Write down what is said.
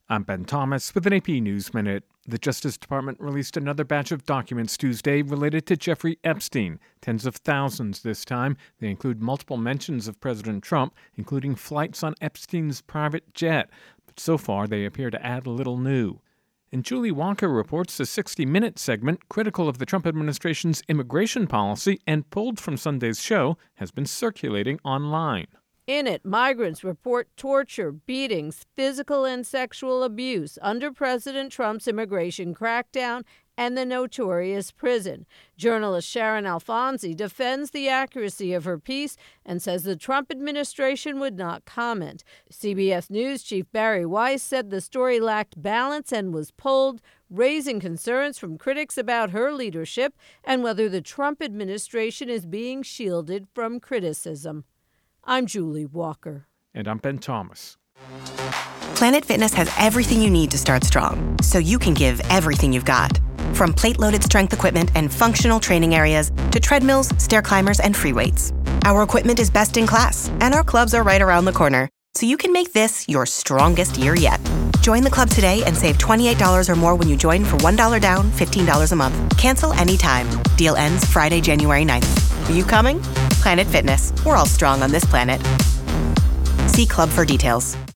I'm Ben Thomas with an AP News Minute. The Justice Department released another batch of documents Tuesday related to Jeffrey Epstein. Tens of thousands this time. They include multiple mentions of President Trump, including flights on Epstein's private jet. But so far, they appear to add little new. And Julie Walker reports a 60 Minutes segment critical of the Trump administration's immigration policy and pulled from Sunday's show has been circulating online. In it, migrants report torture, beatings, physical and sexual abuse under President Trump's immigration crackdown and the notorious prison. Journalist Sharon Alfonsi defends the accuracy of her piece and says the Trump administration would not comment. CBS News chief Barry Weiss said the story lacked balance and was pulled, raising concerns from critics about her leadership and whether the Trump administration is being shielded from criticism. I'm Julie Walker. And I'm Ben Thomas. Planet Fitness has everything you need to start strong, so you can give everything you've got. From plate-loaded strength equipment and functional training areas to treadmills, stair climbers, and free weights. Our equipment is best in class, and our clubs are right around the corner, so you can make this your strongest year yet. Join the club today and save $28 or more when you join for $1 down, $15 a month. Cancel anytime. Deal ends Friday, January 9th. Are you coming? Planet Fitness. We're all strong on this planet. See club for details.